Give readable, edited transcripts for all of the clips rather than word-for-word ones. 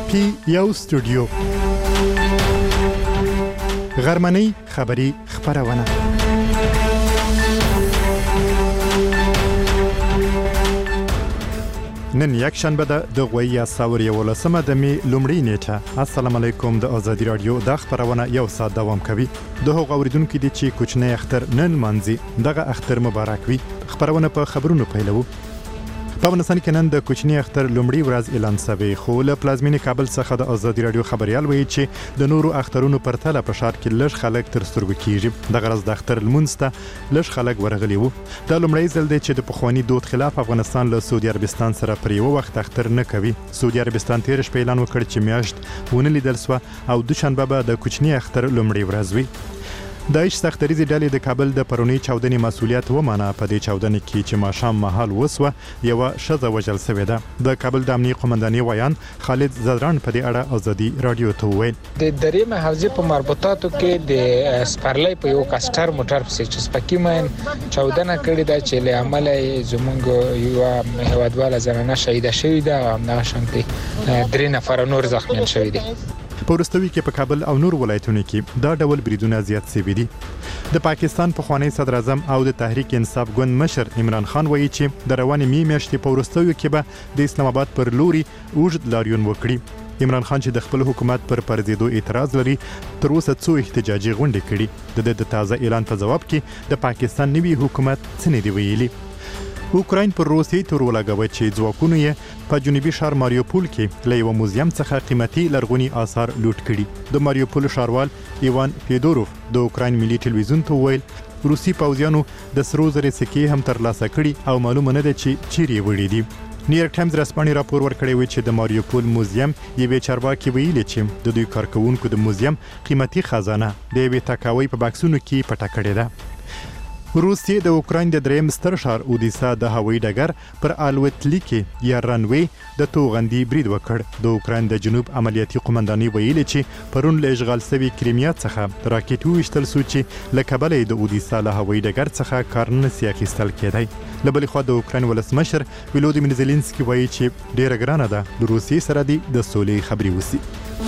پی یو سټوډیو غرمنۍ خبری خبرونه نن یک شنبه ده د غویا ساور یو لسمه د می لومړی نیټه. السلام علیکم. د آزادی رادیو د خبرونه یو ساعت دوام کوي. د هغو اوریدونکو دي چې کوچنی اختر نن مانځي دغه اختر مبارک وي. خبرونه په خبرونو پیلو. په افغانستان کې نن د کوچنی اختر لومړی ورځ اعلان شوی، خو له پلازمینې کابل څخه د آزادی رادیو خبريال وایي چې د نورو اخترونو پرتله په ښار کې لږ خلک تر سترګو کیږي. د غرض د اختر لمونځ ته لږ خلک ورغلي وو. دا لومړی ځل دی چې د پخوانی دود خلاف افغانستان له سعودي عربستان سره پر یو وخت اختر نه کوي. سعودي عربستان تیر شپه اعلان وکړ چې میاشت ونه لیدل سو او دوشنبه به د کوچنی اختر لومړی ورځ وي. د ایش سختریزي ډلې د کابل د پرونی چاودنې مسولیت ومانه. په دې چاودنې کې چې ماښام مهال وسوه یو ښځه وژل شوې ده. د کابل د امنیه قومندانۍ ویان خالد زدران په دې اړه آزادي رادیو ته وویل د درېمه حوزې په مربوطاتو کې د سپرلۍ په یو کاستر موټر پسې چې سپکیمن چاودنه کړې ده چې له عمله زمونږ یو هوادواله زنانه شهیده شوې ده او ناشنتي 3 نفر نور زخمیان شوي دي. په وروستوي کې په کابل او نور ولایتونو کې دا ډول بریدونه زیات شوي دي. د پاکستان پخوانی صدر اعظم او د تحریک انصاف ګوند مشر عمران خان وایي چې د روانې میاشتې په وروستوي کې به د اسلام آباد پر لوري اوږد لاریون وکړي. عمران خان چې د خپل حکومت پر پرځېدو اعتراض لري، تر اوسه څو احتجاجي غونډې کړي. د تازه اعلان په جواب کې د پاکستان نوي حکومت څه نه دی ویلي. اوکراین پر روسیې تور ولګوي چې ځواکونه یې په جنوبي ښار ماریوپول کې له یو موزیم څخه قیمتي لرغوني آثار لوټ کړي. د ماریوپول ښاروال ایوان فیدوروف د اوکراین ملي ټلویزیون ته ویل روسي پوځیانو د سرو زرو سکې هم ترلاسه کړي او معلومه نه ده چې چیرې وړي دي. نیویارک ټایمز رسمي راپور ورکړی و چې د ماریوپول موزیم یوې چارواکي ویلي چې د دوی کارکونکو د موزیم قیمتي خزانه د یوې تاکاوي په باکسونو کې پټه کړې ده. روسیې د اوکراین د دریم ستر ښار اودیسا د هوایي ډګر پر الوتلیکې یا رنوي د توغندي برید وکړ. د اوکراین د جنوب عملیاتي قومندانۍ ویلي چې پرون له اشغال شوی کریمیا څخه راکټ وشتل سو چې له کابل د اودیسا له هوایي ډګر څخه کارونه سیاخیستل کېدای. له بلې خوا د اوکراین ولسمشر ولودیمیر زيلنسکي وایي چې ډیره ګرانه ده د روسیې سره د سولې خبري وسی.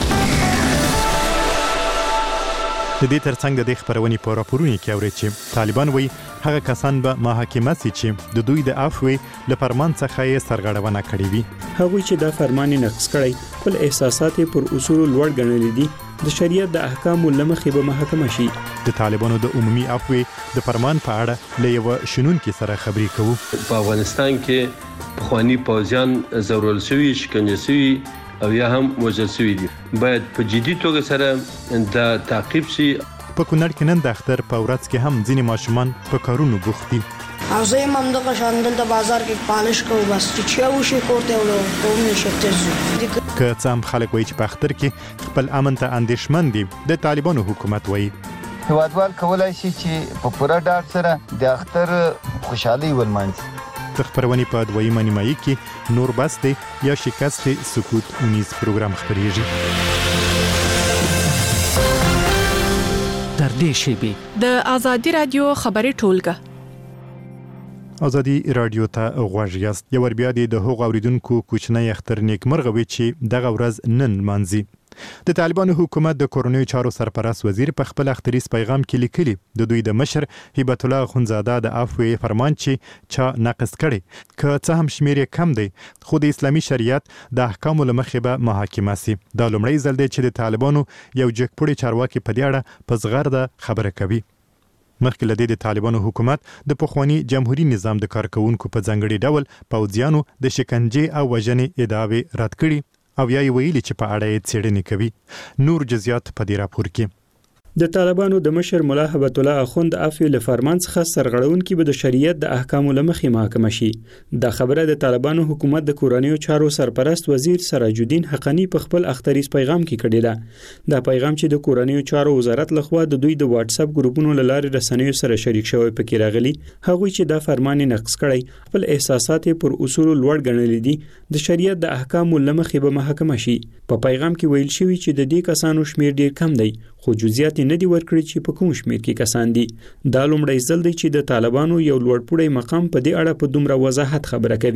د دې ترڅنګ د خبرونې په راپورونو کې اوري چې طالبان وایي هغه کسان به محاکمه سي چې د دوی د عفوې له فرمان څخه یې سرغړونه کړې وي. هغه چې دا فرمان نقض کړي خپل احساسات پر اصول لوړ ګڼل دي، د شریعت د احکامو لمخې به محاکمه شي. د طالبانو د عمومي عفوې د فرمان په اړه له یو شنونکو سره خبرې کوو. په افغانستان کې پخوانی پوځیان ضرورل شوی، شکنجه شوی او یا هم وژل شوي دي. باید په جدي توګه سره دا تعقیب شي. په کونړ کې نن د اختر په ورځ کې هم ځینې ماشومان په کارونو بوخت دي. او زه هم دغه شاندل د بازار کې پالش کوم، بس چې وشي کوته ولو کوم نشته. که څه هم خلک وایي چې په اختر کې خپل امن ته اندېښمن دي، د طالبانو حکومت وایي هیوادوال کولای شي چې په پوره ډاډ سره د اختر خوشحالي ولمانځي. د خبرونې په دویمه نیمایي کې نور بس دی یا شکست سکوت اونیز پروګرام خبرېږي. در دې شیبې د آزادی رادیو خبري ټولګه آزادی رادیو ته غوږ یاست. یو ور بیا د هغو اوریدونکو کوچنی اختر نیکمرغه وي چې دغه ورځ نن مانځي. د طالبانو حکومت د کورونیو چارو سرپرست وزیر په خپل اختریز پیغام کې لیکلي د دوی د مشر هیبت الله اخونزاده د عفوې فرمان چې چا نقض کړي که څه هم شمیر کم دی، خو د اسلامي شریعت د احکامو لمخې به محاکمه سي. دا لومړی ځل دی چې د طالبانو یو جګپوړی چارواکي په دې اړه په زغرده خبره کوي. مخکې له دې د طالبانو حکومت د پخوانی جمهوریت نظام د کارکونکو په ځانګړي ډول پوځیانو د شکنجې او وژنې ادعاوې رد کړي او یا ویلي چې په اړه یې څېړنې کوي. نور جزئیات په دې راپور کې. د طالبانو د مشر مولا هبت الله اخوند عفو له فرمان څخه سرغړونکي به د شریعت د احکامو لمخې محاکمه شي. دا خبره د طالبانو حکومت د کورنیو چارو سرپرست وزیر سراج الدین حقانی په خپل اختریز پیغام کې کړی ده. دا پیغام چې د کورنیو چارو وزارت لخوا د دوی د واتس اپ ګروپونو له لارې رسنیو سره شریک شوی پکې راغلی. هغه چې دا فرمان نقض کړي خپل احساسات پر اصول لوړ ګڼل دي، د شریعت د احکامو لمخې به محاکمه شي. په پیغام کې ویل شوی چې د دې کسانو شمیر ډیر کم دی، خو جزئیات نه دی ورکړي چې په کوم شمیر کې کسان دي. دا لومړی ځل دی چې د طالبانو یو لوړپوړی مقام په دې اړه په دومره وضاحت خبره کوي.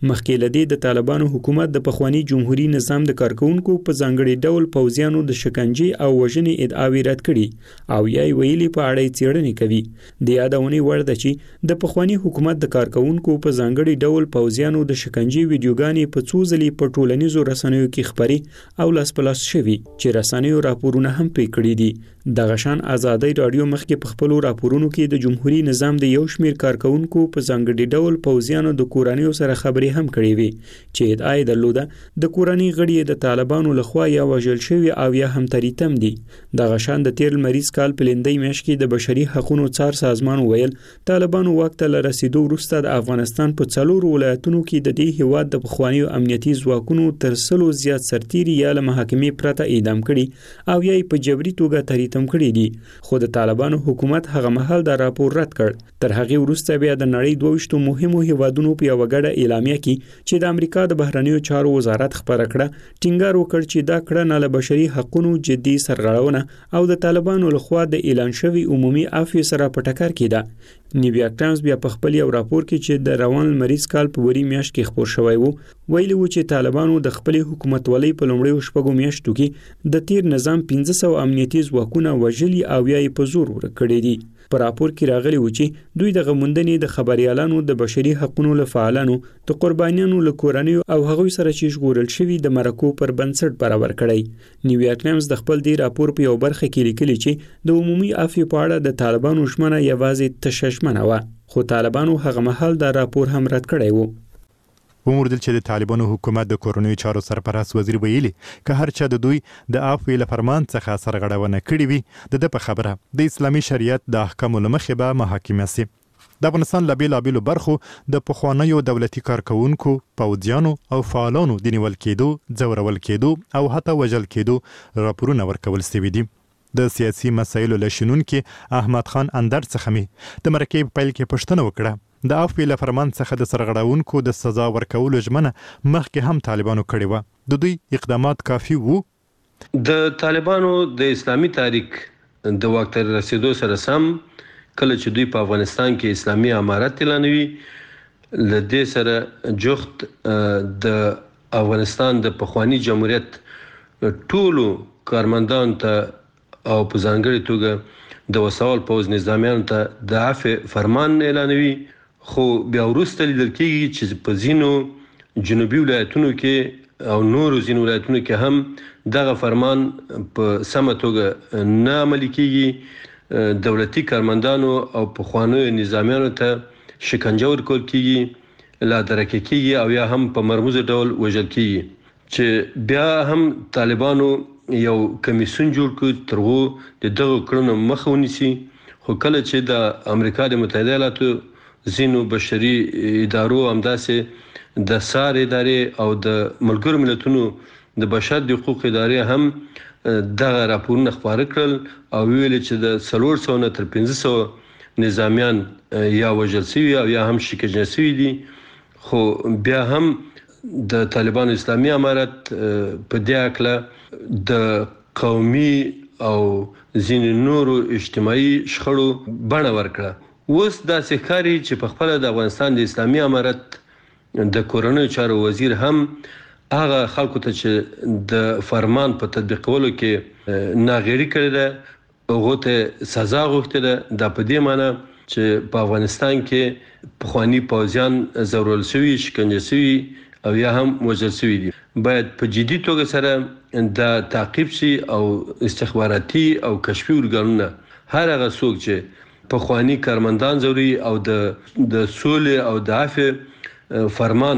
مخکې لدی د طالبانو حکومت د پخوانی جمهوریت نظام د کارکونکو په ځانګړي ډول پوځیانو د شکنجې او وژنې ادعاوې رد کړي او یې ویلي په اړه څېړنې کوي. د یادونې وړ ده چې د پخوانی حکومت د کارکونکو په ځانګړي ډول پوځیانو د شکنجې ویډیوګانې په څو ځلې په ټولنیزو رسنیو کې خبري او لاس په لاس شوي چې رسنیو راپورونه هم پرې کړي دي. دغه شان آزادۍ رادیو مخکې په خپلو راپورونو کې د جمهوریت نظام د یو شمېر کارکونکو په ځانګړي ډول پوځیانو د کورنیو سره خبرې هم کړې وي چې ادعا یې درلوده د کورنۍ غړي د طالبانو لخوا یا وژل شوي او یا هم تریتم دي. دغه شان د تیر لمریز کال په لندۍ میاشت کې د بشري حقوقو څار سازمان ویل طالبانو وخت له رسیدو وروسته د افغانستان په 4 ولایتونو کې د دې هیواد د پخوانیو امنیتي ځواکونو تر 100 زیات سرتیري یا له محاکمې پرته اعدام کړي او یا په جبري توګه تریتم کړي دي. خو د طالبانو حکومت هغه مهال دا راپور رد کړ. تر هغه وروسته بیا د نړۍ 22 مهمو هیوادونو په یو غړ اعلامیه کې چې د امریکا د بهرنیو چارو وزارت خبره کړه ټینګار وکړ چې دا کړنه له بشري حقوقو جدي سرغړونه او د طالبانو لخوا د اعلان شوی عمومي عفو سره په ټکر کې ده. نیویارک ټایمز بیا په خپل یو راپور کې چې د روان لمریز کال په وری میاشت کې خبر شوی وو ویلي و چې طالبانو د خپل حکومتولۍ په لومړیو شپږو میاشتو کې د تیر نظام 1500 امنیتي ځواکونه وژلي او یا په زور ورکړي دي. په راپور کې راغلی و چې دوی د غموندنې د خبريالانو د بشري حقوقو لفعالانو د قربانیانو له کورنیو او هغوی سره چې ژغورل شوي د مرکو پر بنسټ برابر کړی. نیویارک ټایمز د خپل دی راپور په یو برخه کې لیکلی چې د عمومي عفو په اړه د طالبانو ژمنه یوازې تششمنه و خو طالبانو هغه مهال دا راپور هم رد کړی و. وموردل چې د طالبانو حکومت د کورنیو چارو سرپرست وزیر ویلي که هر چا د دوی د عفو له فرمان څخه سرغړونه کړې وي د په خبره د اسلامي شریعت د احکامو لمخې به محاکمه سي. د افغانستان له بیلابیلو برخو د پخوانیو دولتي کارکونکو پوځیانو او فعالانو د نیول کېدو ځورول کېدو او حتی وژل کېدو راپورونه ورکول شوي دي. د سیاسي مسایلو له شنونکي احمد خان اندر څخه مې د مرکې په پیل کې پوښتنه وکړه د عفو له فرمان څخه د سرغړونکو د سزا ورکولو ژمنه مخکې هم طالبانو کړې وه. د دوی اقدامات کافي وو؟ د طالبانو د اسلامي تاریخ د واک ته رسیدو سره سم کله چې دوی په افغانستان کې اسلامي امارت اعلانوي لدې سره جوخت د افغانستان د پخوانی جمهوریت ټولو کارمندان ته او په ځانګړي توګه د وسوال پوز نظامیانو ته د عفو فرمان اعلانوي. خو بیا وروسته لیدل کېږي چې په ځینو جنوبي ولایتونو کې او نورو ځینو ولایتونو کې هم دغه فرمان په سمه توګه نه عملي کېږي. دولتي کارمندانو او پخوانیو نظامیانو ته شکنجه ورکول کېږي، لادرکه کېږي او یا هم په مرموز ډول وژل کېږي چې بیا هم طالبانو یو کمیسیون جوړ کړ ترغو د دغه کړنو مخه ونیسي. خو کله چې د امریکا د متحده ایالاتو ځینو بشري ادارو همداسې د سار ادارې او د ملګرو ملتونو د بشر د حقوق ادارې هم دغه راپورونه خپاره کړل او ویل چې د 400 نه تر 500 نظامیان یا وژل شوي او یا هم شکنجه شوي دي. خو بیا هم د طالبانو اسلامي امارت په دې اړه د قومي او ځینې نورو اجتماعي شخړو بڼه ورکړه. اوس داسې ښکاري چې په خپله د افغانستان د اسلامي امارت د کورنیو چارو وزیر هم هغه خلکو ته چې د فرمان په تطبیقولو کې ناغېړي کړې ده هغو ته سزا غوښتې ده. دا په دې معنی چې په افغانستان کې پخواني پوځیان ځورول شوي، شکنجه شوي او یا هم وژل شوي دي. باید په جدي توګه سره دا تعقیب شي او استخباراتي او کشفي ارګانونه هر هغه څوک چې پخواني کارمندان ځوري او د سولې او د عفو فرمان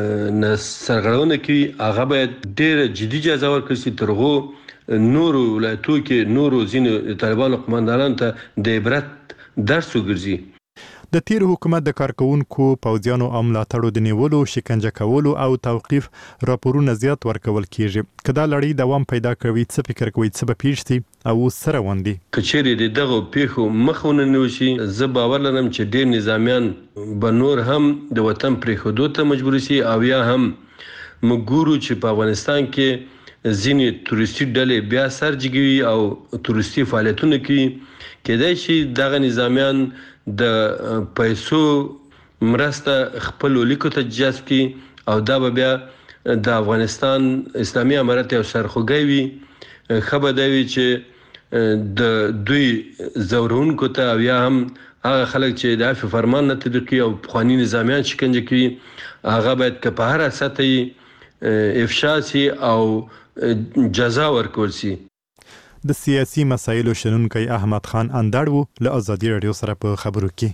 نه سرغړونه کوي هغه باید ډېره جدي جزا ورکړل شي ترغو نورو ولایتونو کې نورو ځینو طالبانو قومندانانو ته د عبرت درس وګرځي. د تیر حکومت د کارکونکو پوځیانو او ملاتړو د نیولو، شکنجه کولو او توقیف راپورونه زیات ورکول کیږي. که دا لړۍ دوام پیدا کوي څه فکر کوئ څه به پیښ شي او سره روان دي؟ که چیرې د دغو پیښو مخه ونیول شي زه باور لرم چې ډېر نظامیان به نور هم د وطن پرېښودو ته مجبور شي او یا هم موږ ګورو چې په افغانستان کې ځینې تورستي ډلې بیا سر جګوي او تورستي فعالیتونه کوي. کېدای شي دغه نظامیان د پیسو مرسته خپل لیکو ته جذب کړي او دا به بیا د افغانستان اسلامي امارت یو سرخوږی وي. خبر دی چې د دوی زورونکو ته او یا هم هغه خلک چې د عفو فرمان نه تطبیقي او قانوني نظامیان شکنجه کوي هغه باید که په هر سطحه افشا سي او جزا ورکول سي. د سیاسي مسایلو شنونکی احمد خان اندړ وو له ازادي رادیو سره په خبرو کې.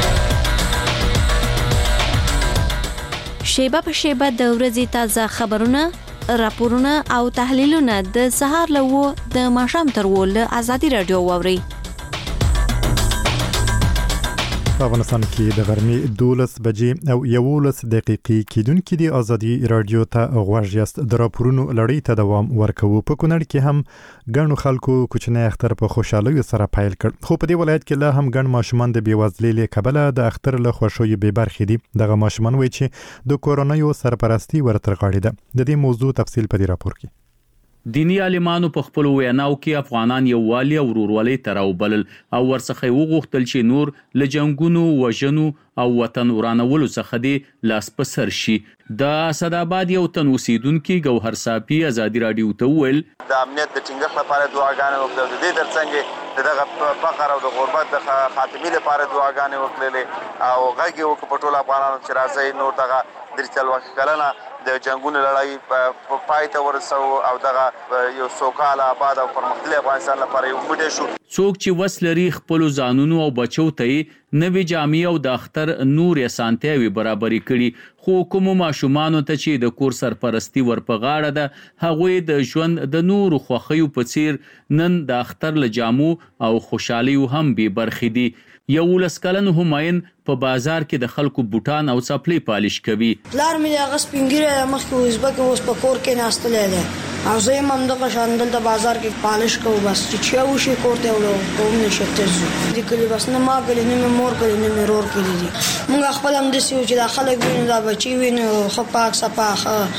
شیبه په شیبه د ورځې تازه خبرونه، راپورونه او تحلیلونه د سهار له 9 د ماښام تر 10 له ازادي رادیو واوري. په افغانستان کې د غرمې 12 بجې او 11 دقیقې کېدونکې د ازادي رادیو ته غوږ یاست. د راپورونو لړۍ ته دوام ورکوو. په کونړ کې هم ګڼو خلکو کوچنی اختر په خوشحالۍ سره پیل کړ، خو په دې ولایت کې لا هم ګڼ ماشومان د بېوزلۍ له کبله د اختر له خوښیو بې برخې دي. دغه ماشومان وایي چې د کورونیو سرپرستي ورته غاړې ده. د دې موضوع تفصیل په دې راپور کې. دینی عالمانو په خپل ویناو کې افغانان یووالي او ورورولۍ ته راوبلل او ورڅخه وغوښتل چې نور له جنگونو، وژنو او وطن ورانولو څخه دی لاس په سر شي. د اسداباد یو تن اوسیدونکي ګوهر صافي ازادي رادیو ته وویل د امنیت د ټینګښت لپاره دعاګانې وکړې، د دې ترڅنګ دغه فقر او د غربت د خاتمې لپاره دعاګانې وکړلې او غږ یې وکړ په ټول افغانانو چې راځي نور دغه د څلوېښت کلنه د جنگونو لړۍ پای ته ورسو او دغه یو سوکاله آباد او پرمختللي افغانستان لپاره یو موټی شو. څوک چې وس لري خپل ځانونو او بچو ته نوې جامې او د اختر نور اسانتیاوي برابرې کړي، خو کوم ماشومانو ته چې د کور سرپرستی ورپغاړه ده هغوی د ژوند د نور خوښیو په څیر نن د اختر له جامو او خوشحالیو هم بې برخې دي. 11 کلن هماین په بازار کې د خلکو بوټان او څپلۍ پالش کوي. پلار مې هغه سپینګیره مخکې وزبک اوس په کور کې ناستلې ده او زه یې هم دغه شاندل د بازار کې پالش کوو، بس چې وشي کور ته وړو کوم نشته ځو دې کلی بس نه ما کلی نه مور کلی نه مرور کلی دي. موږ خپل هم دسي چې د خلک ویني دا بچي ویني خو پاک صفا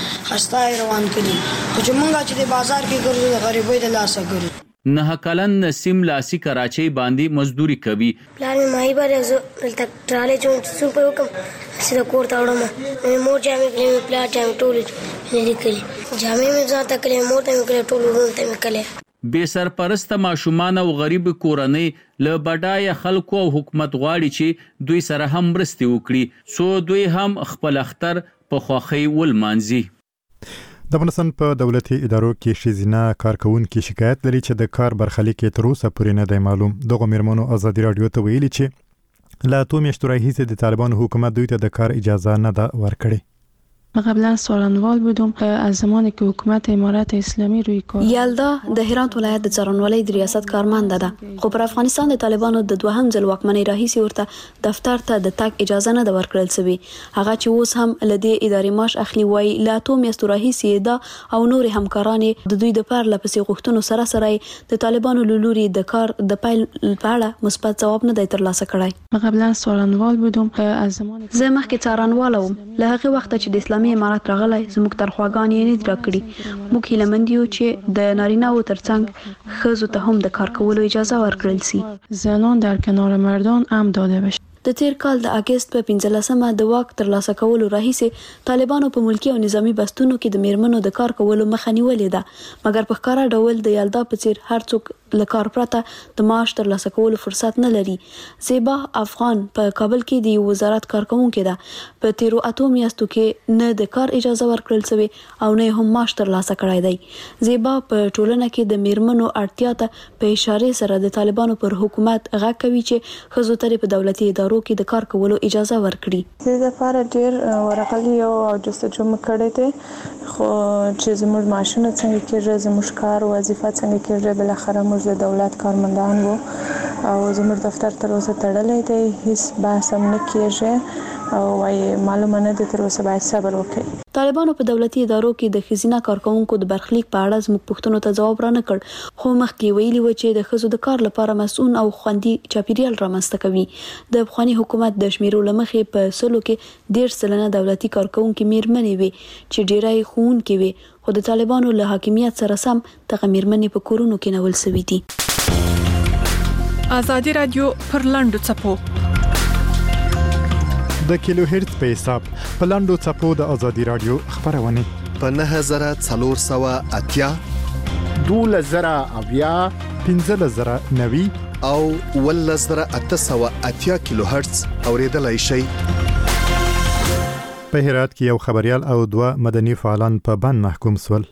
خستای روان کړي، خو چې موږ چې د بازار کې ګرځو د غریبۍ د لاسه ګرځو. 9 کلن نسیم لاسی کراچۍ باندې مزدوري کوي. پلان مې ماهی باندې دلته ټراله چون څو په کوم سره کور ته وړم مور جامې کړې پلا جامې ټولې نه کړې جامې مې ځاته کړې مور ته کړې ټولې ورته مې کړې. بے سرپرست ماشومان او غریب کورنۍ له بډای خلکو او حکومت غواړي چې دوی سره هم مرستې وکړي سو دوی هم خپل اختر په خوښۍ ولمانځي. د افغانستان په دولتي ادارو کې ښځینه کارکونکي شکایت لري چې د کار برخلیک یې تر اوسه پورې نه دی معلوم. دغه مېرمنو ازادي رادیو ته ویلي چې له 2 میاشتو راهیسې د طالبانو حکومت دوی ته د کار اجازه نه ده ورکړې. قبلا څارنوال بودم از زمانی که حکومت امارت اسلامی روی کار. یلدا د هرات ولایت د څارنوالۍ د ریاست کارمند ده، خو پر افغانستان د طالبانو د دوهم ځل واکمنۍ راهیسې ورته دفتر ته د تګ اجازه نه ده ورکړل شوې. هغه چې اوس هم لدې ادارې معاش اخلي وای له 2 میاشتو راهیسې دا او نور همکاران د دوی د پر لپسې غوښتنو سره سره د طالبانو لوري د کار د پایل په اړه مثبت جواب نه دی ترلاسه کړی. قبلا څارنوال بودم از زمانی زه مخکې څارنوال وم، له هغه وخت چې د اسلامي امارت راغلی زموږ ترخواګان یې نه راکړي. موږ هیلهمند یو چې د نارینه‌و ترڅنګ ښځو ته هم د کار کولو اجازه ورکړل شي. زنان در کنار مردان هم داده بشه. د تیر کال د اگست په 15مه د واک ترلاسه کولو راهیسې طالبانو په ملکی او نظامی بستونو کې د میرمنو د کار کولو مخه نیولې ده، مګر په ښکاره ډول د یلدا په څیر هر څوک له کار پرته د معاش ترلاسه کولو فرصت نه لري. زیبا افغان په کابل کې د وزارت کارکونکې ده. په تیرو 8 میاشتو کې نه د کار اجازه ورکړل شوې او نه هم معاش ترلاسه کړی دی. زیبا په ټولنه کې د میرمنو اړتیا ته په اشاره سره د طالبانو پر حکومت غږ کوي چې ښځو ته په دولتي ادارو کې د کار کولو اجازه ورکړي. د لپاره ډیر ورغلي او جستجو مکړې ته خو چې زموږ معاشونه څنګه کېږي زموږ کار وظیفه څنګه کېږي بل اخره موږ د دولت کارمندان وو او زموږ دفتر تر اوسه تړلې دی، هیڅ بحث هم نه کېږي او وايي معلومه نه دي تر اوسه باید صبر وکړي. طالبانو په دولتي ادارو کې د ښځینه کارکونکو د برخلیک په اړه زموږ پوښتنو ته ځواب رانه کړ، خو مخکې ویلي و چې د ښځو د کار لپاره مسؤل او خوندي چاپیریال رامنځته کوي. د افغاني حکومت د شمیرو لمخې په سلو کې 1.5 دولتي کارکونکي میرمنې وي چې ډیری ښوونکي وي، خو د طالبانو له حاکمیت سره سم دغه میرمنې په کورونو کې نول شوي دي. ازادي رادیو پر لاندو چپو د کیلو هرتز په حساب په لاندو چپو د ازادي رادیو خبرونه په 9480 12090 15090 او 11880 کیلو هرتز اوریدلای شئ. په هرات کې یو خبريال او 2 مدني فعالان په بند محکوم شول.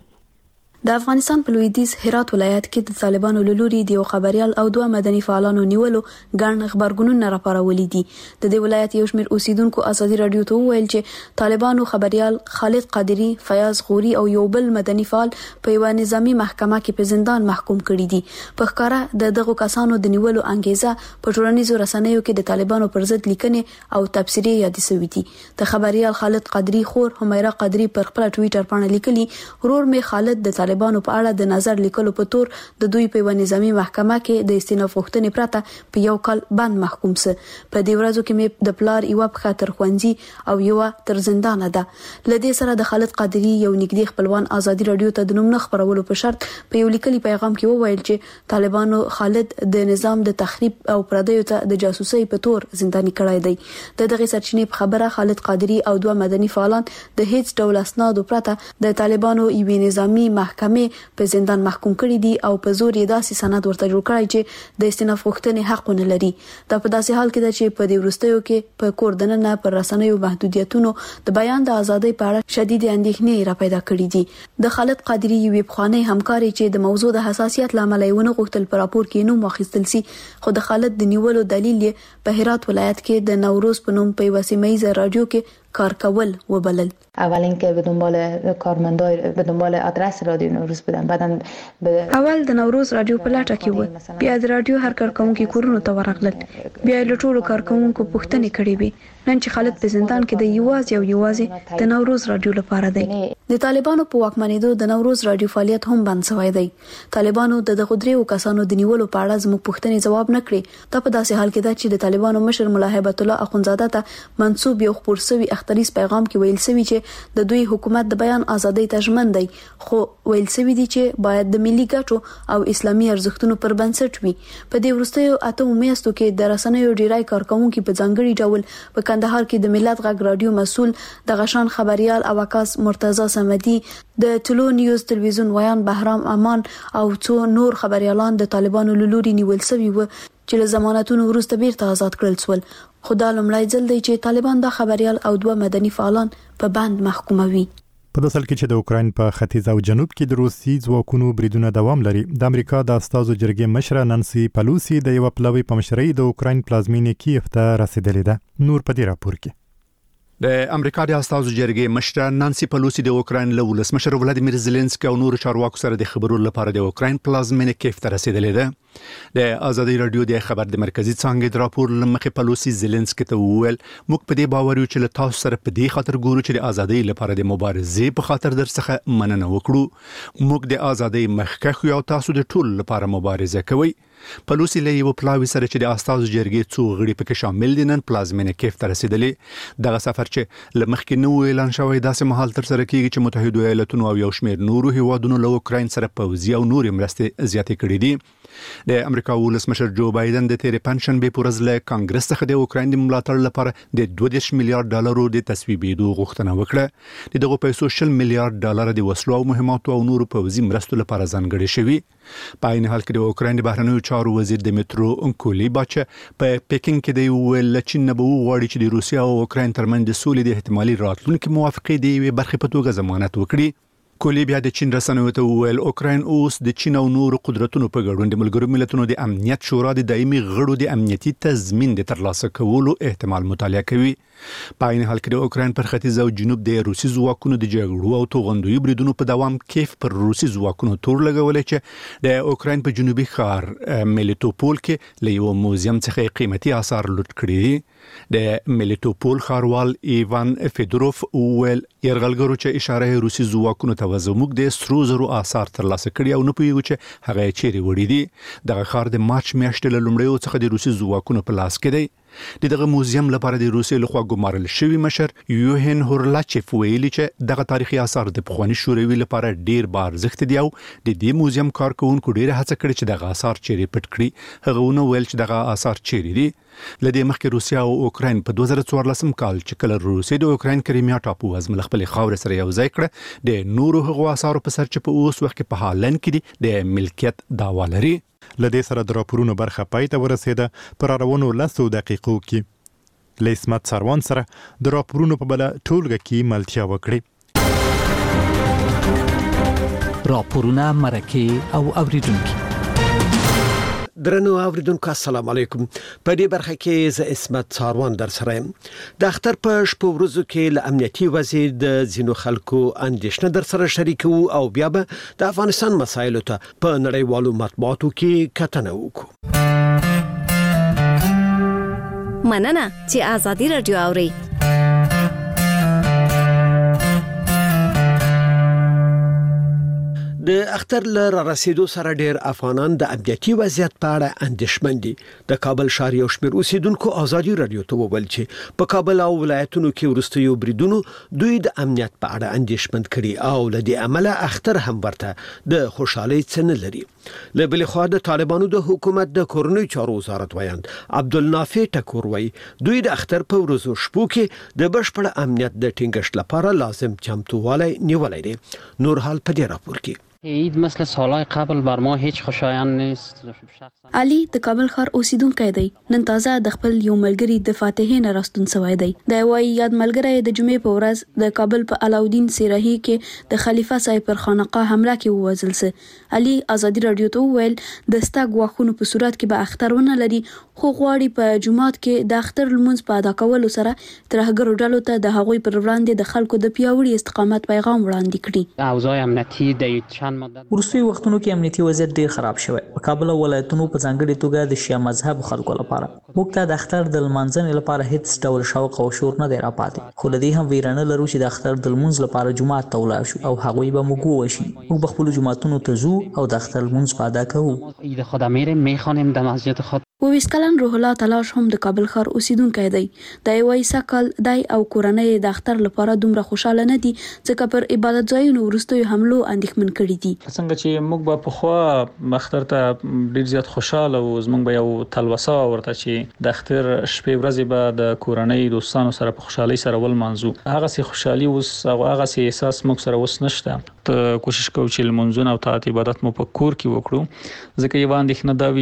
د افغانستان په لویدیځ هرات ولایت کې د طالبانو لوري د یو خبريال او 2 مدني فعالانو نیولو ګڼ خبرګونونه راپارولي دي. د دې ولایت یو شمېر اوسیدونکو ازادي رادیو ته وویل چې طالبانو خبريال خالد قادری، فیاض غوري او یو بل مدني فعال په یو نظامی محکمه کې په زندان محکوم کړي دي. په ښکارا دغه کسانو د نیولو انګیزه په ټولنیزو رسنیو کې د طالبانو پر ضد لیکنې او تبصرې یادې شوې دي. د خبريال خالد قادری خور همیرا قادری پر خپل ټوئیټر باندې لیکلي، ورور می خالد د طالبانو په اړه د نظر لیکلو په تور د دوی په نظامی محکمه کې د استیناف غوښتنې پرته په یو کال بند محکوم سه. په دې ورځو کې مې د پلار یو په خاطر خوندي او یو تر زندان ده. لدې سره د خالد قادری یو نږدې خپلوان ازادي رادیو ته د نوم نه خبرولو په شرط په یو لیکلي پیغام کې وویل چې طالبانو خالد د نظام د تخریب او پردیو ته د جاسوسي په تور زنداني کړای دی. د دغه سرچینې په خبره خالد قادری او 2 مدني فعالان د هیڅ ډول اسناد پرته د طالبانو یو نظامی محکمه په زندان محکوم کړي دي او په زور یې داسې سند ورته جوړ کړی چې د استیناف غوښتنې حق نه لري. دا په داسې حال کې ده چې په دې وروستیو کې په کور دننه پر رسنیو محدودیتونو د بیان د ازادۍ په اړه شدید اندېښنې را پیدا کړې دي. د خالد قادری یو بخوانی همکاري چې د موضوع د حساسیت لامل یې ونه غوښتل پر راپور کې نوم واخیستل سي، خو د خالد د نیولو دلیل په هرات ولایت کې د نوروز په نوم په وسیمه‌ایز رادیو کې کار کول وبلل. اول اینکه به دنبال کارمندای به دنبال آدرس رادیو نوروز بودن، بعدن اول د نوروز رادیو په لټه کې و، بیا د رادیو هر کارکونکو کورونو ته ورغلل، بیا له ټولو کارکونکو پوښتنې کړې وې. نن چې خالد په زندان کې د یوازې د نوروز رادیو لپاره دی. د طالبانو په واکمنېدو د نوروز رادیو فعالیت هم بند شوی دی. طالبانو د دغه دریو کسانو د نیولو په اړه زموږ پوښتنې جواب نه کړې. دا په داسې حال کې ده چې د طالبانو مشر ملا هیبت الله اخونزاده ته منسوب یو خبر سوي اختریز پیغام کې ویل سوي چې د دوی حکومت د بیان ازادۍ ته ژمن دی، خو ویل سوي دي چې باید د ملي ګټو او اسلامي ارزښتونو پر بنسټ وي. په دې وروستیو 8 میاشتو کې د رسنیو ډیری کارکونکو په ځانګړي ډول په کندهار کې د ملت غږ رادیو مسول د غشان خبريال اوکاس مرتضی سمدي، د ټلو نیوز تلویزیون ویان بهرام امان او څو نور خبريالان د طالبانو لوري نیول شوي و چې له ضمانتونو وروسته بیرته آزاد کړل شول. خدا لمړی ځل دی چې طالبان د خبريال او 2 مدني فعالان په بند محکوموي. په داسل کې چې د اوکراین په ختیځ او جنوب کې د روسي ځواکونو بریدونه دوام لري، د امریکا د استازو جرګې مشره نانسي پلوسی د یو پلوي په مشرۍ د اوکراین پلازمینې کیف ته رسیدلې ده. نور په دې راپور کې د امریکا د استازو جرګې مشره نانسي پلوسی د اوکراین له ولسمشر ولادیمیر زيلنسکي او نور چارواکو سره د خبرو لپاره د اوکراین پلازمینې کیف ته رسیدلې ده. د ازادي رادیو د خبر د مرکزی څنګه د راپور لمخې پلوسی زيلنسکي ته وویل، موږ په دې باور یو چې له تاسو سره په دې خاطر ګورو چې د ازادۍ لپاره د مبارزې په خاطر درڅخه مننه وکړو. موږ د ازادۍ مخکښ یو، تاسو د ټول لپاره مبارزه کوئ. پلوسی له یو پلاوی سره چې د استازو جرګې څو غړي پکې شامل دي نن پلازمینې کیف ته رسیدلې. دغه سفر چې لمخکې نو اعلان شوی داسې مهال تر سره کیږي چې متحده ایالاتونو او یو شمېر نورو هیوادونو له اوکراین سره پوځي او نور مرستې زیاتې کړې دي. د امریکا ولسمشر جو بایدن د تیر پنځشنبه پر ورځ له کانګرس څخه د اوکراین د ملاتړ لپاره د 20 میلیارډ ډالرو د تصویبېدو غوښتنه وکړه. دغه پیسو 100 میلیارډ ډالر د وسلو او مهماتو او نورو پوځي مرستو لپاره ځانګړي شوي. په عین حال کې د اوکراین د بهرنیو چارو وزیر دمیترو انکولیباچ په پکینګ کې د ویل چین نه غواړي چې د روسیا او اوکراین ترمنځ د سولې د احتمالي راتلونکو موافقې د برخې په توګه ضمانت وکړي. کولی بیا د چین رسنیو ته وویل اوکراین اوس د چین او نورو قدرتونو په ګډون د ملګرو ملتونو د امنیت شورا د دایمي غړو د امنیتي تضمین د ترلاسه کولو احتمال مطالعه کوي. په عین حال کې د اوکراین پر ختیځ او جنوب د روسي ځواکونو د جګړو او توغندوی بریدونو په دوام کیف پر روسي ځواکونو تور لګولې چې د اوکراین په جنوبي ښار ملیټوپول کې له یو موزیم څخه قیمتي آثار لوټ کړي دي. د ملیټوپول ښاروال ایوان فیدروف ویل يرغلګرو چې اشاره روسي ځواکونو ته وزموږ د سترو زرو آثار ترلاسه کړي او نه پوهیږو چې هغه چیرې وړي دي. دغه ښار د مارچ میاشتې له لومړیو څخه د روسي ځواکونو په لاس کې دی. دغه موزیم لپاره د روسیې لخوا ګمارل شوی مشر یوهن هورلاچف ویلي چې دغه تاریخي آثار د پخوانی شوروي لپاره ډیر بار ارزښت دی او د دې موزیم کارکونکو ډیره هڅه کړې چې دغه آثار چیرې پټ کړي. هغه ونه ویل چې دغه آثار چیرې دي. لدې مخکې روسیا او اوکراین په 2014 کال چې کله روسیې د اوکراین کریمیا ټاپو ازمل خپل خاور سره یو ځای کړ د نورو هغو آثارو په سر چې په اوس وخت کې په هالند کې د ملکیت دعوا لري. لدې سره د راپورونو برخه پای ته ورسېده. پر روانو 10 دقیقو کې له اسمت سروان سره د راپورونو په بل ټولګه کې ملتیا وکړي. راپورونه مرکه او اوریدونکو درنو اوریدونکو السلام علیکم. په دې برخه کې ز اسمت ساروان در سره يم. د اختر په شپو ورځو کې له امنیتي وضعیت د ځینو خلکو اندېښنه در سره شریکو او بیا به د افغانستان مسایلو ته په نړیوالو مطبوعاتو کې کتنه وکړو. مننه چې آزادي رادیو اوري. د اختر لر رسیدو سره ډیر افغانان د امنیتي وضعیت په اړه اندېښمن دي. د کابل ښار یو شمېر اوسیدونکو آزادي رادیو ته وویل چې په کابل او ولایتونو کې وروستیو بریدونو دوی د امنیت په اړه اندېښمن کړي او له دې امله اختر هم ورته د خوشحالۍ څه نه لري. له بلې خوا د طالبانو د حکومت د کورنۍ چارو وزارت ویاند عبدالنافع ټکور وایي دوی د اختر په ورځو شپو کې د بشپړ امنیت د ټینګښت لپاره لازم چمتووالی نیولی دی. نور حال په دې راپور کې عید مثل سالهای قبل بر ما هیچ خوشایند نیست. علي د کابل ښار اوسیدونکی دی. نن تازه د خپل یو ملګری د فاتحې نه راستون سوی دی. د وايي یاد ملګری د جمعې په ورځ د کابل په علاودین سیراهي کې د خلیفہ صاحب پر خانقاه حمله کې ووژل سو. علي آزادي رادیو ته ویل د ستګ واخونو په صورت کې به اخترونه لري خو غواړي په جمعات کې د اختر لمونځ په ادا کولو سره ترهګرو ډلو ته د هغوی پر وړاندې د خلکو د پیاوړي استقامت پیغام وړاندې کړي. اوضاع امنیتي د ورستي وختونو کې امنیتي وضعیت ډیر خراب شوی. په کابل او ولایتونو په ځانګړي توګه د شیعه مذهب خلکو لپاره موږ ته د اختر د لمانځنې لپاره هیڅ ډول شوق او شور نه دی راپاتې. خو لدې هم ویرانه لرو چې د اختر د لمونځ لپاره جمعات ته ولاړ شو او هغوی به موږ ووشي. موږ به خپل جمعاتونو ته ځو او د اختر لمونځ په ادا کوو. عید خدا میریم میخوانیم در مسجد خود. ویسکلن روح الله تلاش هم د کابل ښار اوسیدونکی دی. د یوې سکل دای او کورنۍ د اختر لپاره دومره خوشاله نه دي ځکه پر عبادت ځایونو وروستیو حملو اندېښمن کړي دي. څنګه چې موږ به په خو اختر ته ډیر زیات خوشاله او زموږ به یو تلوسه ورته چې د اختر شپې ورځې به د کورنۍ دوستانو سره په خوشحالي سره ول منځو. هغه سي خوشحالي اوس او هغه سي احساس موږ سره اوس نشته. ته کوشش کوو چې لمونځونه او طاعت عبادت مو په کور کې وکړو ځکه یو اندېښنه دا وی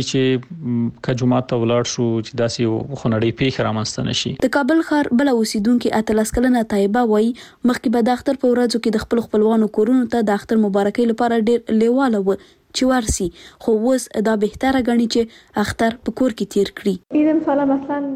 چې جمعه ته ولاړ شو چې داسې خنړې پیښه رامنځته نشي. د کابل ښار بل اوسیدونکو اتلس کلنه طیبه وای مخکې به د اختر په ورځو کې د خپل خپلوانو کورونو ته د اختر مبارکۍ لپاره ډیر لیواله و چې ورسي خو اوس دا بهتره غني چې اختر په کور کې تیر کړي. عید مثلا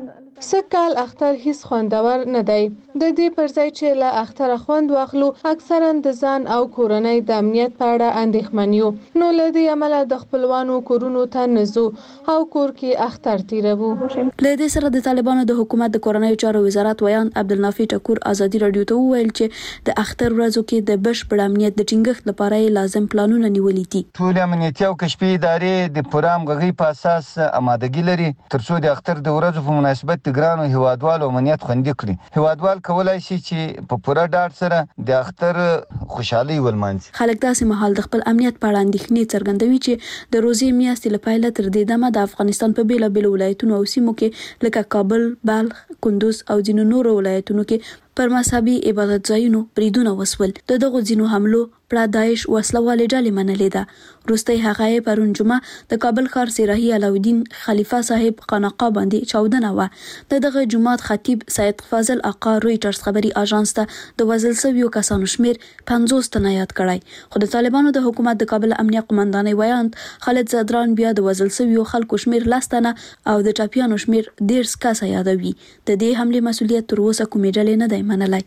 سکل اختر هیڅ خوندور نه دی. د دې پر ځای چې له اختر خوند واخلو اکثرا د ځان او کورنۍ د امنیت په اړه اندېښمن یو. نو له دې عمله د خپلوانو کورونو ته نزو او کور کې اختر تیرو. له دې سره د طالبانو د حکومت د کورنۍ چارو وزارت ویان عبدالنافع ټکور آزادي رادیو ته وویل چې د اختر ورځو کې د بشپړ امنیت د ټینګښت لپاره لازم پلانونه نیولې دي. ټول امنیتي او کشفي ادارې د پوره همغږۍ په اساس آمادګي لري ترڅو د اختر د ورځو په مناسبت ګرانو هیوادوالو امنیت خوندي کړي. هیوادوال کولای شي چې په پوره ډاډ سره د اختر خوشحالي ولمانځي. خلک داسې مهال د خپل امنیت په اړه اندېښنې څرګندوي چې د روزي میاشتې لپاره تر دې دمه د افغانستان په بیلابیلو ولایتونو او سیمو کې لکه کابل، بلخ، کندوز او ځینو نورو ولایتونو کې پر مذهبي عبادت ځایونو بریدونه وسول. د دغو ځینو حملو پر داعش وسلوالې ډلې منلې ده. وروستی هغه پرون جمعه د کابل ښار سیراهي علاودین خلیفہ صاحب خانقاه باندې چاودنه و. دغه جمعات خطیب سید فاضل آقا رويټرز خبري اژانس ته د وژل شویو کسانو شمیر 50 تنه یاد کړی. خو د طالبانو د حکومت د کابل امنیه قومندانۍ ویاند خالد زدران بیا د وژل شویو خلکو شمیر 10 تنه او د ټاپیانو شمیر 10 کسه یادوي. د دې حمله مسؤلیت تر اوسه کومې ډلې نه دی منلای.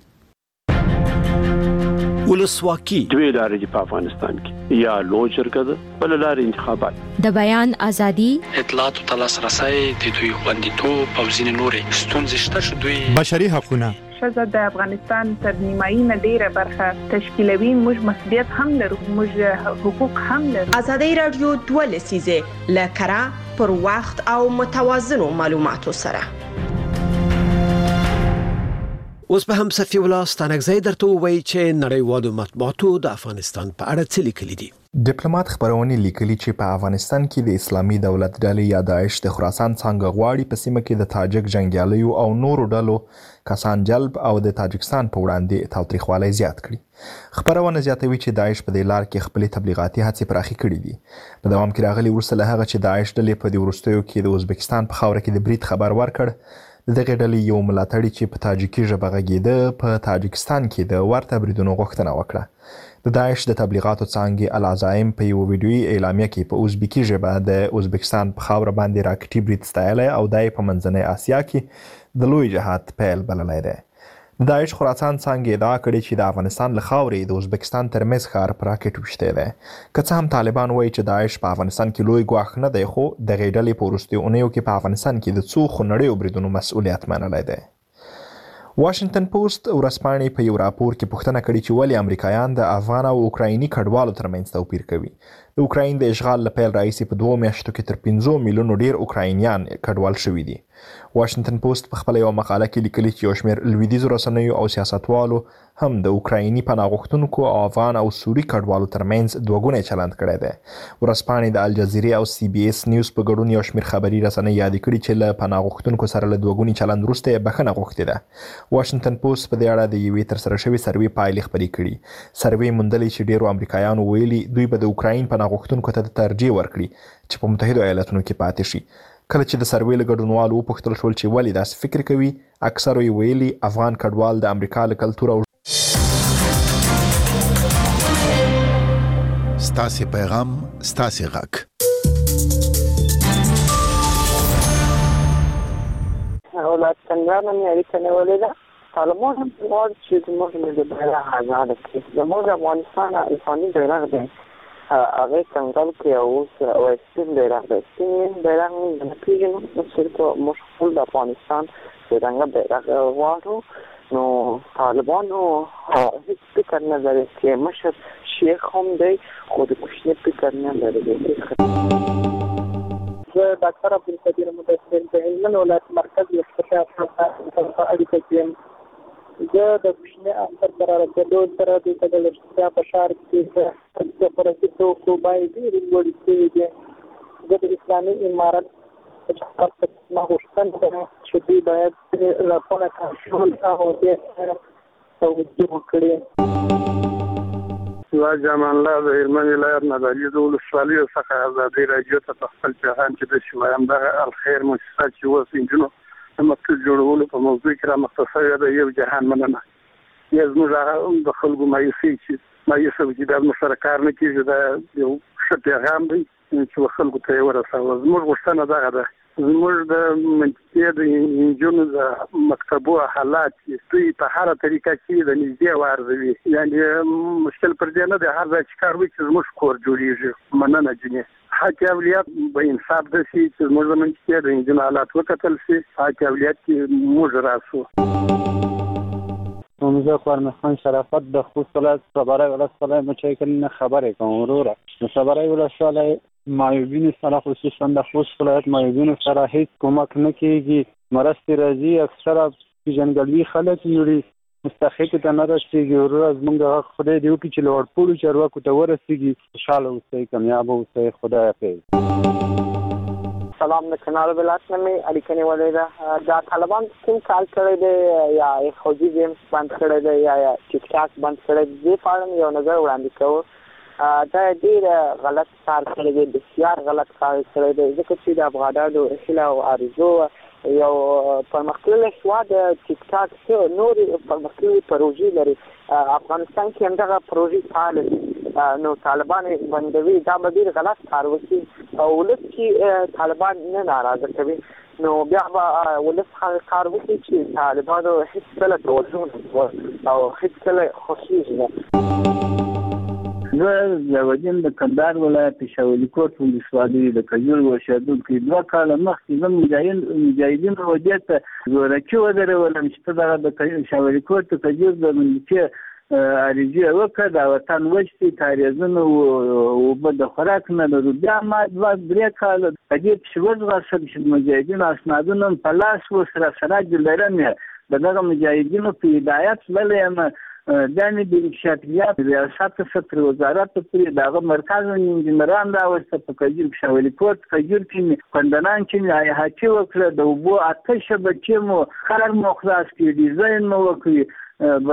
ولسواکي دوی لارې په افغانستان کې یا لوی شرکت بل لارې انتخابات د بیان ازادي اطلاعات او تلاسرسي د دوی خوندیتوب او ځینې نورې ستونزې شته چې دوی بشري حقوقونه ښځه د افغانستان تر نیمایي نه ډیره برخه تشکیلوي. موږ مسؤلیت هم لرو، موږ حقوق هم لرو. آزادي رادیو 12 لکره پر وخت او متوازنو معلوماتو سره اوس به هم صفي الله ستانکزی درته وایي چې نړیوالو مطبوعاتو د افغانستان په اړه څه لیکلي دي. ډیپلوماټ خبرونه لیکلي چې په افغانستان کې د اسلامي دولت ډلې یا داعش د خراسان څنګه غواړي په سیمه کې د تاجک جنگیالیو او نورو ډلو کسان جلب او د تاجکستان په وړاندې تاوتریخوالی زیات کړي. خبرونه زیاتوي چې داعش په دې لار کې خپل تبلیغاتي هڅې پراخې کړي دي. په دوام کې راغلي وروسته له هغه چې داعش ډلې په دې وروستیو کې د ازبکستان په خاوره کې د برید خبر ورکړ، دغه ډلې یو ملاتړي چې په تاجکي ژبه غږیده په تاجکستان کې د ورته بریدونو غوښتنه وکړه. د داعش د تبلیغاتو څانګې العزایم په یو ویډیویي اعلامیه کې په ازبکي ژبه د ازبکستان په خاوره باندې راکټي برید ستایلی او دا یې په منځنۍ اسیا کې د لوی جهاد پیل بللی دی. د داعش خراسان څانګې ادعا کړې چې د افغانستان له خاورې د ازبکستان ترمز ښار په راکټ ویشتی دی. که څه هم طالبان وایي چې داعش په افغانستان کې لوی ګواښ نه دی، خو دغې ډلې په وروستیو اونیو کې په افغانستان کې د څو خونړیو بریدونو مسؤلیت منلی دی. واشنگټن پوسټ ورځپاڼې په یو راپور کې پوښتنه کړې چې ولې امریکایان د افغان او اوکرایني کډوالو ترمنځ توپیر کوي. د اوکراین د اشغال له پیل راهیسې په 2 میاشتو کې تر 5 میلیونو ډیر اوکراینیان کډوال شوي دي. واشنگټن پوسټ په خپله یوه مقاله کې لیکلي چې یو شمېر لویدیځو رسنیو او سیاستوالو هم د اوکرایني پناه غوښتونکو او افغان او سوري کډوالو ترمنځ دوګونی چلند کړی دی. ورځپاڼې د الجزیرې او سی بي اس نیوز په ګډون یو شمېر خبري رسنۍ یادې کړي چې له پناه غوښتونکو سره له دوګوني چلند وروسته یې بښنه غوښتې ده. واشنگټن پوسټ په دې اړه د یوې ترسره شوې سروې پایلې خپرې کړي. سروې موندلې چې ډیرو امریکایانو ویلي دوی به د اوکراین پناه غوښتونکو ته ترجیح ورکړي چې په متحدو ایالتونو کې پاتې شي. کله چې د سروې له ګډونوالو وپوښتل شول چې ولې داسې فکر کوي، اکثرو یې ویلي افغان کډوال د امریکا له کلتور او ستاسې پیغام ستاسې غږ. ولایت ننګرهار نه مې اړیکه نیولې ده. طالبان هم غواړي چې زموږ ملي بیرغ ازاده کړي. زموږ افغانستان افغاني بیرغ دی، هغه څنګه کې اوس وایسین بیرغ دی. سپین بیرغ نه پیژنو، نو صرف موږ خپل د افغانستان څرنګه بیرغ غواړو. نو طالبانو هیڅ فکر نه لري چې مشر شیخ هم دی، خو د کوچني فکر نه لري. زه ډاکټر عبدالقدیر مدثر د هلمند ولایت مرکز یو شخص په اړیکه کې یم. زه د کوچني اختر پر رسېدو سره د کډلشتیا په ښار کې د فرضي توکو بیې ډېرې لوړې شوې دي. زه د اسلامي امارت په چوکاټ کې غوښتنه کوم چې دوی باید راپونه کنټرول او دې توجه وکړي. جمان الله د هلمند ولایت نه د علي ولسوالۍ څخه ازادي راډیو ته په خپل پیغام کې د شوایم د الخیر مؤسسه چې اوس نجونو د مکتب جوړولو په موضوع کې رامخته شوې ده. یو جهان مننه. یا زموږ د خلکو مایوسي چې دا زموږ سره کار نه کېږي، دا یو ښه پیغام دی چې خلکو ته یې ورسوه. زموږ غوښتنه دغه ده، زموږ د منطقې د نجونو د مکتبو حالات دوی په هره طریقه کې د نږدې وارزوي. یعنې مشکل پر دې نه دی، هر ځای چې کار وکړي چې زموږ کور جوړېږي. مننه جنې. حق اولیت به انصاف ده شي چې زموږ د منطقې د نجونو حالات وکتل شي. حق اولیت کې موږ راسو. زه خورمخان شرافت د خوست ولایت صبرای ولسوالۍ مچایکل نه خبرې کوم وروره. د صبرای ولسوالۍ معیوبینو سره خصوصا د خوست ولایت معیوبینو سره هیڅ کومک نه کیږي. مرستې راځي، اکثره پیژندګلوي خلک لري، مستحق ته نه رسېږي. وروره زموږ د حق خدای دې وکړي چې لوړپوړو چارواکو ته ورسېږي. خوشحاله اوسئ، کامیاب اوسئ. خدای حافظ. سلام، د کنړ ولایت نه مې اړیکه نیولې ده. دا طالبان کوم کال کړی دی، یا خوځي گیمز بند کړی دی، یا ټیک ټاک بند کړی دی، دې په اړه یو نظر وړاندې کوو. دا ډېر غلط کار کړی دی، بسیار غلط کار کړی دی، ځکه چې د افغانانو هیله او آرزو یو پرمختللی هېواد ټیک ټاک نورې پرمختللې پروژې لري. افغانستان کې همدغه پروژې فعاله دي، نو طالبان بندوي. دا به ډېر غلط کار وکړي او ولس کې طالبان نه ناراضه کوي، نو بیا به ولس هغه کار وکړي چې طالبانو هېڅ کله توجه نه او هېڅ کله خوښېږي نه. زه زوجین د کندهار ولایت شاولي کوټ ولسوالۍ د کجور اوسېدونکی 2 کاله مخکې زه مجاهدینو وجې ته زورکي ودرولم چې ته دغه د شاولي کوټ د کجور د ملکي عریضې وکړه، د وطن وچ دي، کاریزونه اوبه د خوراک نه لرو. بیا ما 2-3 کاله په دې پسې وځغاستم چې د مجاهدینو اسنادونه په لاس ورسره سراج لرم، دغه مجاهدینو په هدایت للم د انکشافیات ریاست ستر وزارت پرې دغه مرکز انجنیران راوسته په کجور کې شاولي کوټ کجور کې کندنان چې هڅه وکړه د وبو اته شبکې مو خلک مو خلاص کړي ډیزاین مو وکړي